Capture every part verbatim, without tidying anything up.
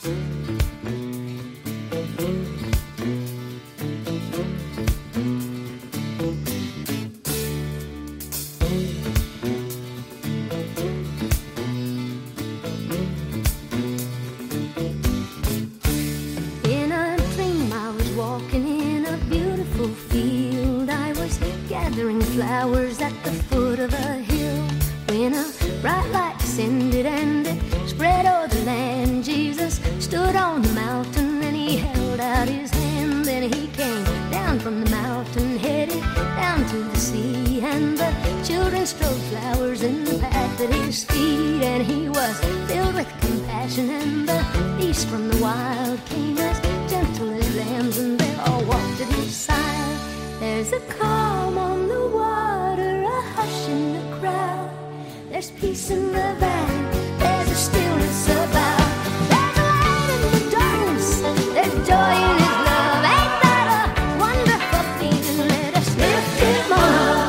Gathering flowers at the foot of a hill, when a bright light descended and it spread o'er the land. Jesus stood on the mountain and he held out his hand. Then he came down from the mountain, headed down to the sea, and the children strewed flowers in the path at his feet. And he was filled with compassion, and the beasts from the wild came as gentle as lambs, and they all walked at his side. There's a calm on the water, a hush in the crowd. There's peace in the valley, there's a stillness about. There's a light in the darkness, there's joy in his love. Ain't that a wonderful feeling? Let us lift him up.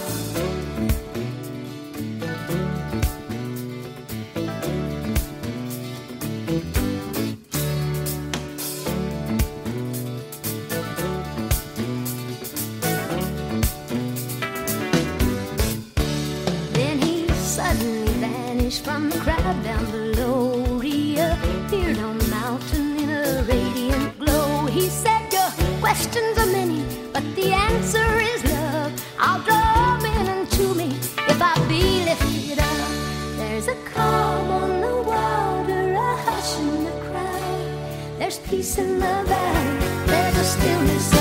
From the crowd down below, he appeared on the mountain in a radiant glow. He said, your questions are many, but the answer is love. I'll draw men unto me if I be lifted up. There's a calm on the water, a hush in the crowd. There's peace in the valley, there's a stillness